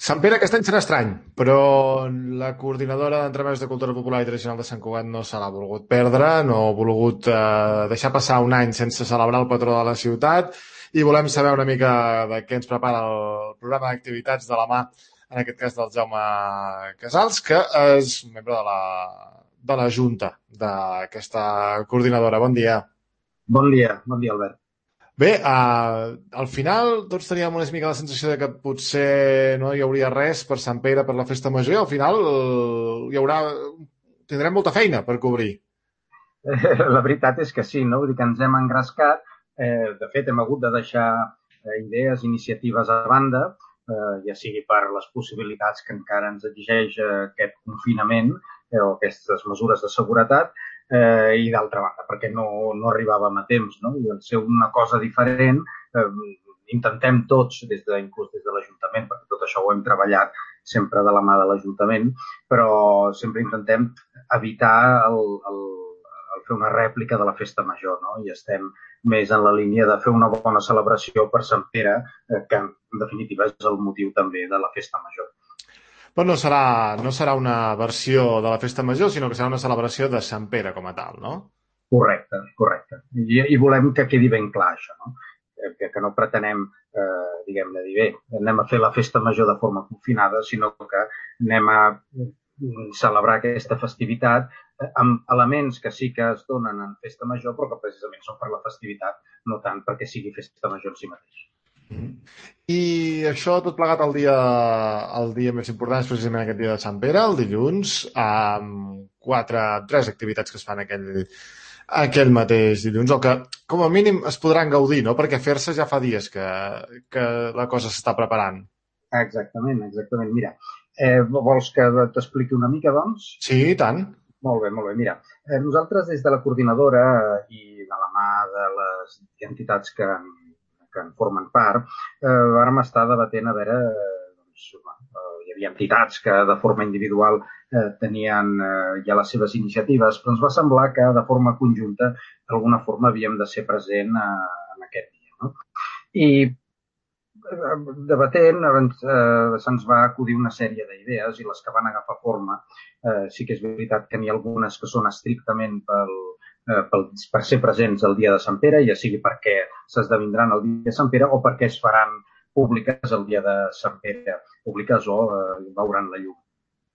Sant Pere aquest any serà estrany, però la coordinadora d'entremesos de cultura popular i tradicional de Sant Cugat no se l'ha volgut perdre, no ha volgut deixar passar un any sense celebrar el patró de la ciutat i volem saber una mica de què ens prepara el programa d'activitats de la mà, en aquest cas del Jaume Casals, que és un membre de la Junta d'aquesta coordinadora. Bon dia. Bon dia, Albert. Bé, al final tots teníem una mica la sensació de que potser no hi hauria res per Sant Pere, per la festa major, i al final hi haurà... tindrem molta feina per cobrir. La veritat és que sí, no? Vull dir que ens hem engrescat. De fet, hem hagut de deixar idees, iniciatives a banda, ja sigui per les possibilitats que encara ens exigeix aquest confinament o aquestes mesures de seguretat, i d'altra banda, perquè no arribàvem a temps, no? I al ser una cosa diferent, intentem tots, inclús des de l'Ajuntament, perquè tot això ho hem treballat sempre de la mà de l'Ajuntament, però sempre intentem evitar el fer una rèplica de la festa major, no? I estem més en la línia de fer una bona celebració per Sant Pere, que en definitiva és el motiu també de la festa major. Però no serà una versió de la festa major, sinó que serà una celebració de Sant Pere com a tal, no? Correcte, correcte. I volem que quedi ben clar això, no? Que no pretenem, diguem-ne, dir bé, anem a fer la festa major de forma confinada, sinó que anem a celebrar aquesta festivitat amb elements que sí que es donen en festa major, però que precisament són per la festivitat, no tant perquè sigui festa major en si mateix. I això tot plegat el dia més important és precisament aquest dia de Sant Pere, el dilluns, amb tres activitats que es fan aquell mateix dilluns, o que com a mínim es podran gaudir, no? Perquè fer-se ja fa dies que la cosa s'està preparant. Exactament, exactament. Mira, vols que t'expliqui una mica, doncs? Sí, i tant. Molt bé, molt bé. Mira, nosaltres des de la coordinadora i de la mà de les entitats que en formen part, vàrem estar debatent a veure, hi havia entitats que de forma individual tenien ja les seves iniciatives, però ens va semblar que de forma conjunta d'alguna forma havíem de ser present en aquest dia, no? I debatent se'ns va acudir una sèrie d'idees i les que van agafar forma, sí que és veritat que n'hi ha algunes que són estrictament per ser presents el dia de Sant Pere, ja sigui perquè s'esdevindran el dia de Sant Pere o perquè es faran públiques el dia de Sant Pere, públiques o veuran la llum.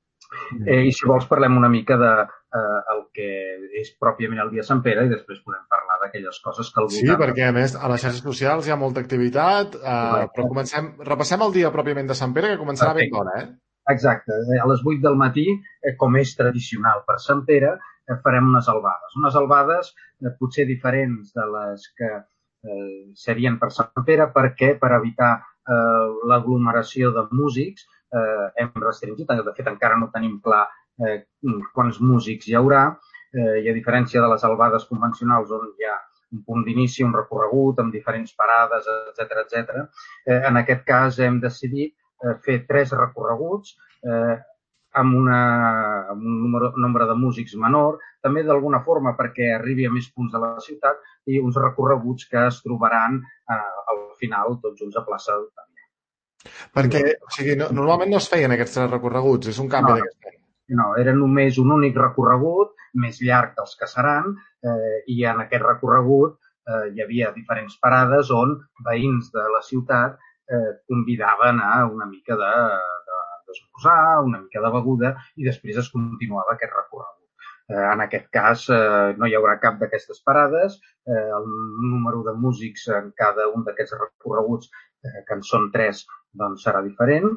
I si vols parlem una mica de el que és pròpiament el dia de Sant Pere i després podem parlar d'aquelles coses que al voltant... Sí, perquè a més a les xarxes socials hi ha molta activitat, però repassem el dia pròpiament de Sant Pere, que començarà ben d'hora, Exacte. A les 8 del matí, com és tradicional per Sant Pere, farem unes albades. Unes albades potser diferents de les que serien per Sant Pere, perquè per evitar l'aglomeració de músics hem restringit. De fet, encara no tenim clar quants músics hi haurà, i a diferència de les albades convencionals on hi ha un punt d'inici, un recorregut amb diferents parades, etc. En aquest cas hem decidit fer 3 recorreguts amb un nombre de músics menor, també d'alguna forma perquè arribi a més punts de la ciutat, i uns recorreguts que es trobaran al final tots junts a plaça d'Ottàvia. Perquè, o sigui, normalment no es feien aquests 3 recorreguts, és un canvi d'aquest any. No, era només un únic recorregut, més llarg dels que seran, i en aquest recorregut hi havia diferents parades on veïns de la ciutat convidaven a una mica d'esmorzar, una mica de beguda, i després es continuava aquest recorregut. En aquest cas no hi haurà cap d'aquestes parades, el número de músics en cada un d'aquests recorreguts, que en són 3, doncs serà diferent,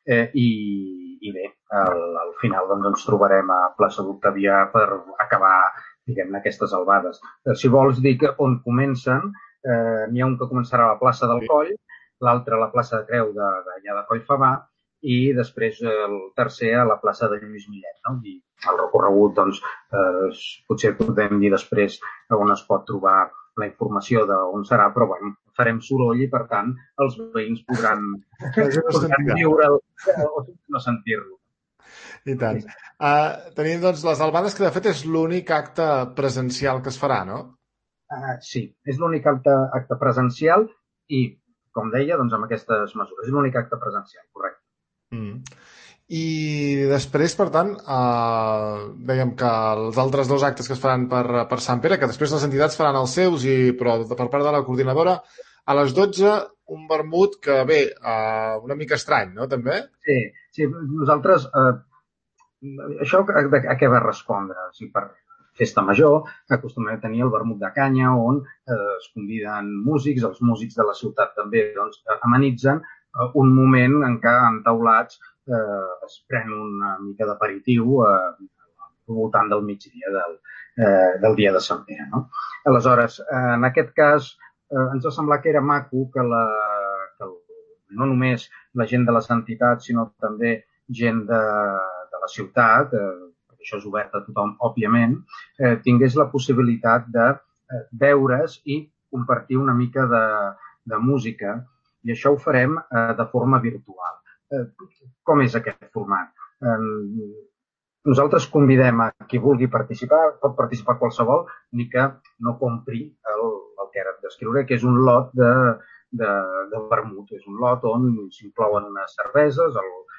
i bé, al final doncs, ens trobarem a plaça d'Ottàvia per acabar, diguem-ne, aquestes albades. Si vols dir on comencen, n'hi ha un que començarà a la plaça del Coll, l'altre a la plaça de Creu d'allà de Collfabà, i després el tercer a la plaça de Lluís Millet, no? I el recorregut, doncs, potser podem dir després on es pot trobar la informació d'on serà, però bueno, farem soroll i, per tant, els veïns podran viure'l o no sentir-lo. I tant. Tenim, doncs, les albades, que de fet és l'únic acte presencial que es farà, no? Sí, és l'únic acte presencial i, com deia, doncs amb aquestes mesures. És l'únic acte presencial, correcte. Mm. I després, per tant, dèiem que els altres dos actes que es faran per Sant Pere, que després les entitats faran els seus, però per part de la coordinadora, a les 12 un vermut que ve una mica estrany, no, també? Sí, sí, nosaltres, això a què va respondre? O sigui, per festa major acostumem a tenir el vermut de canya on es conviden músics, els músics de la ciutat també doncs, amenitzen un moment en què entaulats es pren una mica d'aperitiu al voltant del migdia del dia de Sant Pere. No? Aleshores, en aquest cas, ens va semblar que era maco que no només la gent de les entitats, sinó també gent de la ciutat, perquè això és obert a tothom, òbviament, tingués la possibilitat de veure's i compartir una mica de música, i això ho farem de forma virtual. Com és aquest format? Nosaltres convidem a qui vulgui participar, pot participar qualsevol, ni que no compri el que ara et descriuré, que és un lot de vermut. És un lot on s'inclouen unes cerveses,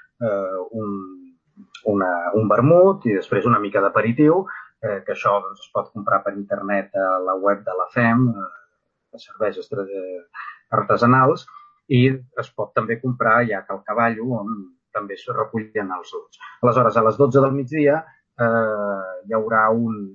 un vermut i després una mica d'aperitiu, que això doncs, es pot comprar per internet a la web de la FEM, de cerveses artesanals, i es pot també comprar ja a Cal Cavallo, on també es recullen els lots. Aleshores, a les 12 del migdia hi haurà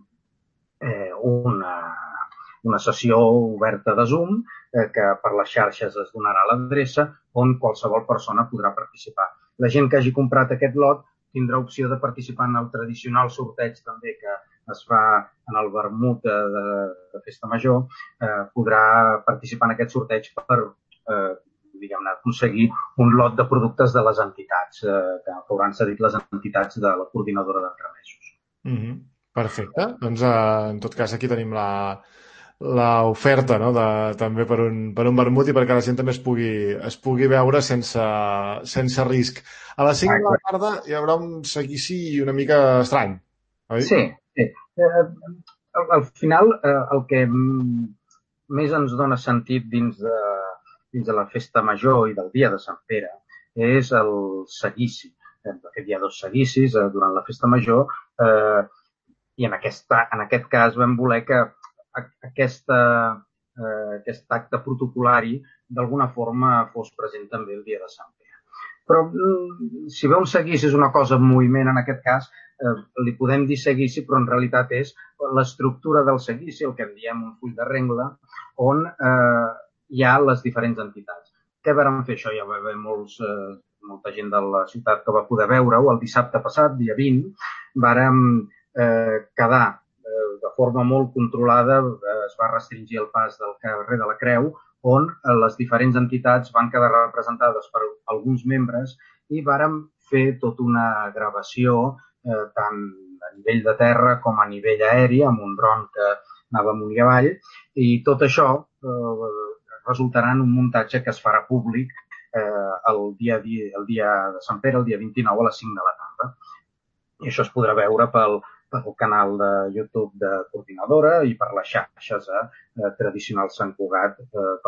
una sessió oberta de Zoom que per les xarxes es donarà l'adreça on qualsevol persona podrà participar. La gent que hagi comprat aquest lot tindrà opció de participar en el tradicional sorteig també que es fa en el vermut de Festa Major, podrà participar en aquest sorteig per diguem-ne, aconseguir un lot de productes de les entitats, que hauran cedit les entitats de la coordinadora d'entremesos. Perfecte. Doncs, en tot cas, aquí tenim l'oferta, no? També per un vermut i perquè la gent també es pugui veure sense risc. A les 5 de la tarda hi haurà un seguici una mica estrany, oi? Sí. Al final, el que més ens dona sentit dins de la festa major i del dia de Sant Pere és el seguici. De fet, hi ha dos seguicis durant la festa major i en aquest cas vam voler que aquest acte protocolari d'alguna forma fos present també el dia de Sant Pere. Però si bé un seguici és una cosa en moviment, en aquest cas, li podem dir seguici, però en realitat és l'estructura del seguici, el que en diem un full de rengle, on hi ha les diferents entitats. Què vàrem fer això? Hi va haver molta gent de la ciutat que va poder veure-ho. El dissabte passat, dia 20, vàrem quedar de forma molt controlada, es va restringir el pas del carrer de la Creu, on les diferents entitats van quedar representades per alguns membres i vàrem fer tota una gravació tant a nivell de terra com a nivell aeri, amb un dron que anava amunt i avall, i tot això resultarà en un muntatge que es farà públic el dia de Sant Pere, el dia 29 a les 5 de la tarda. I això es podrà veure pel canal de YouTube de Coordinadora i per les xarxes Tradicional Sant Cugat,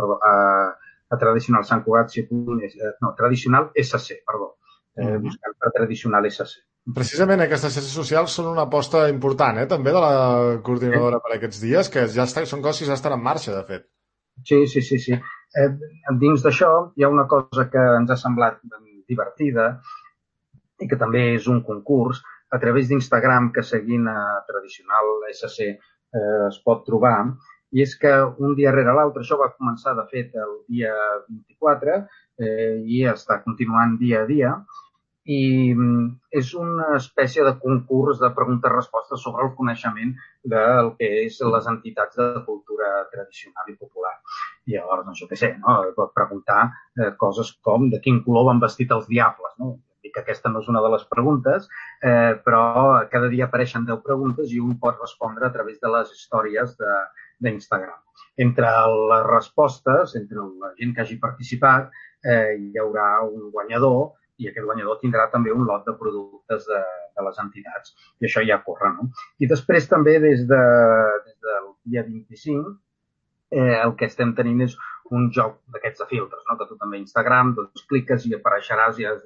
Tradicional Sant Cugat, Tradicional SC, buscant per Tradicional SC. Precisament aquestes xarxes socials són una aposta important, també, de la coordinadora per aquests dies, que són coses que ja estan en marxa, de fet. Sí. Dins d'això hi ha una cosa que ens ha semblat divertida i que també és un concurs. A través d'Instagram, que seguint a Tradicional SC es pot trobar, i és que un dia rere l'altre, això va començar de fet el dia 24 i està continuant dia a dia, i és una espècie de concurs de preguntes-respostes sobre el coneixement del que és les entitats de cultura tradicional i popular. I llavors, no sé què sé, no? Pot preguntar coses com de quin color van vestit els diables, no? Dic que aquesta no és una de les preguntes, però cada dia apareixen 10 preguntes i un pot respondre a través de les històries d'Instagram. Entre les respostes, entre la gent que hagi participat, hi haurà un guanyador i aquest guanyador tindrà també un lot de productes de les entitats. I això ja corre, no? I després també des del dia 25 el que estem tenint és un joc d'aquests de filtres, no? Que tu també a Instagram doncs, cliques i apareixeràs i has d'identificar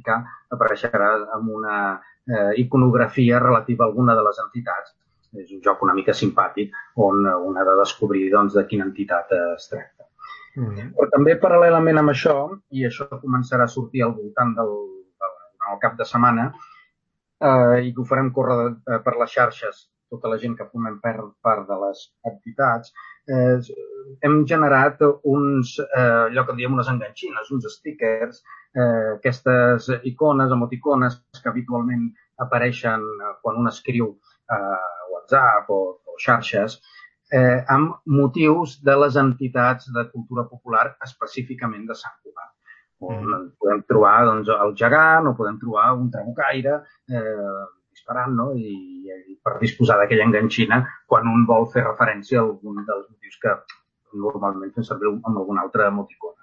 identificar, apareixerà amb una iconografia relativa a alguna de les entitats. És un joc una mica simpàtic on un ha de descobrir doncs, de quina entitat es tracta. Però també paral·lelament amb això, i això començarà a sortir al voltant del cap de setmana, i que ho farem córrer per les xarxes, tota la gent que formem part de les entitats, hem generat allò que en diem unes enganxines, uns stickers, aquestes icones, emoticones que habitualment apareixen quan un escriu a WhatsApp o xarxes, amb motius de les entitats de cultura popular específicament de Sant Cugat. Podem trobar doncs, el gegant o podem trobar un trabucaire disparant, no? I per disposar d'aquella enganxina quan un vol fer referència a algun dels motius que normalment fem servir amb alguna altra emoticona.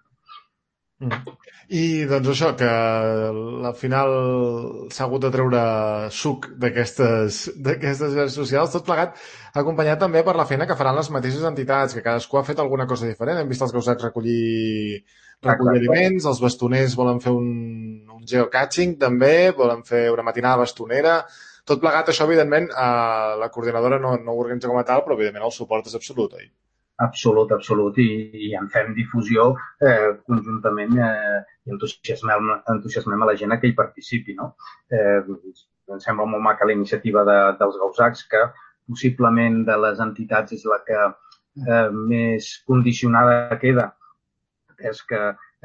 I doncs això, que al final s'ha hagut de treure suc d'aquestes xarxes socials, tot plegat acompanyat també per la feina que faran les mateixes entitats, que cadascú ha fet alguna cosa diferent. Hem vist els gausacs recollir aliments, els bastoners volen fer un geocaching també, volen fer una matinada bastonera. Tot plegat, això, evidentment, la coordinadora no ho organitza com a tal, però evidentment el suport és absolut, oi? Absolut, i en fem difusió conjuntament i entusiasmem a la gent a que hi participi, no? Em sembla molt maca la iniciativa dels gausacs, que possiblement de les entitats és la que més condicionada queda, és que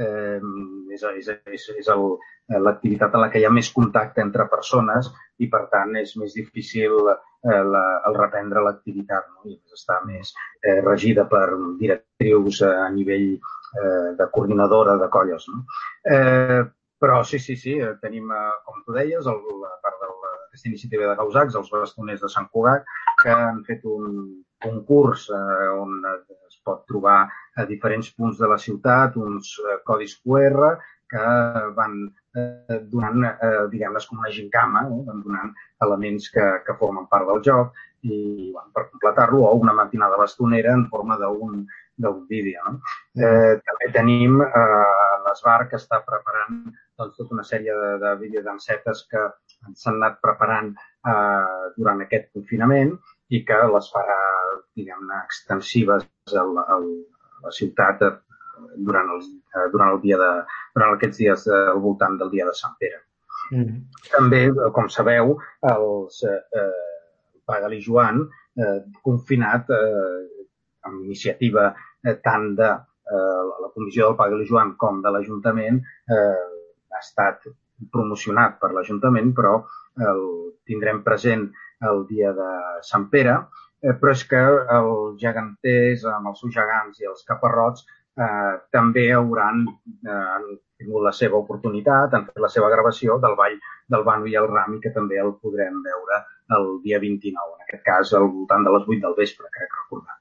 és l'activitat en la que hi ha més contacte entre persones i, per tant, és més difícil el reprendre l'activitat, no? I està més regida per directrius a nivell de coordinadora de colles, no? Però sí, tenim, com tu deies, a part d'aquesta iniciativa de gausacs, els bastoners de Sant Cugat, que han fet un concurs on es pot trobar a diferents punts de la ciutat uns codis QR que van donant, diguem-ne, com una gincama, van donant elements que formen part del joc i per completar-lo, o una matinada bastonera en forma d'un vídeo. També tenim l'Esbar, que està preparant tota una sèrie de videodansetes que s'han anat preparant durant aquest confinament i que les farà, diguem-ne, extensives a la ciutat durant aquests dies al voltant del dia de Sant Pere. També, com sabeu, el Pagal i Joan, confinat amb iniciativa tant de la comissió del Pagal i Joan com de l'Ajuntament, ha estat promocionat per l'Ajuntament, però el tindrem present el dia de Sant Pere, però és que els geganters, amb els seus gegants i els caparrots, també han tingut la seva oportunitat, han fet la seva gravació del ball del Bano i el Rami, que també el podrem veure el dia 29, en aquest cas al voltant de les 8 del vespre, crec recordar.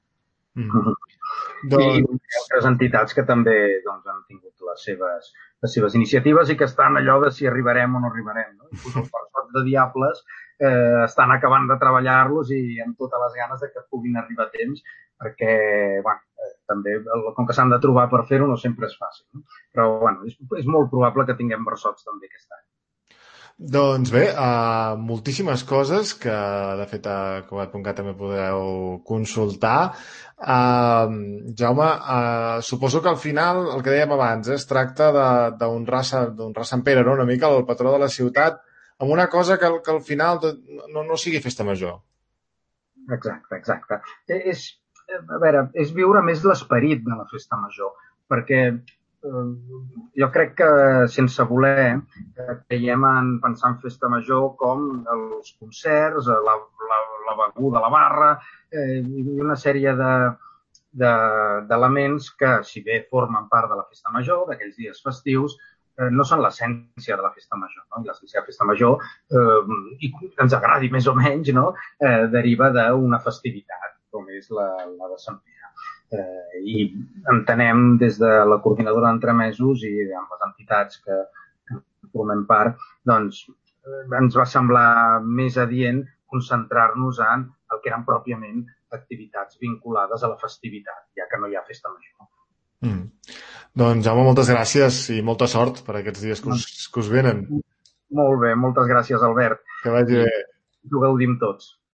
I altres entitats que també han tingut les seves iniciatives i que estan allò de si arribarem o no arribarem. Inclús els persones de Diables estan acabant de treballar-los i amb totes les ganes de que puguin arribar a temps, perquè també, com que s'han de trobar per fer-ho, no sempre és fàcil. Però és molt probable que tinguem versots també aquest any. Doncs bé, moltíssimes coses que, de fet, a Cugat.cat també podeu consultar. Jaume, suposo que al final, el que dèiem abans, es tracta d'honrar Sant Pere, no? Una mica el patró de la ciutat, amb una cosa que al final no sigui festa major. Exacte. És viure més l'esperit de la festa major, perquè jo crec que, sense voler, creiem en pensar en festa major com els concerts, la beguda a la barra i una sèrie d'elements que, si bé formen part de la festa major, d'aquells dies festius, no són l'essència de la festa major. No? I l'essència de la festa major, i ens agradi més o menys, no? Deriva d'una festivitat, com és la de Sant Pere. I entenem des de la coordinadora d'entremesos i amb les entitats que formem part, doncs ens va semblar més adient concentrar-nos en el que eren pròpiament activitats vinculades a la festivitat, ja que no hi ha festa major. Mm. Doncs, Jaume, moltes gràcies i molta sort per aquests dies que us venen. Molt bé, moltes gràcies, Albert. Que vagi I bé. ho gaudim tots.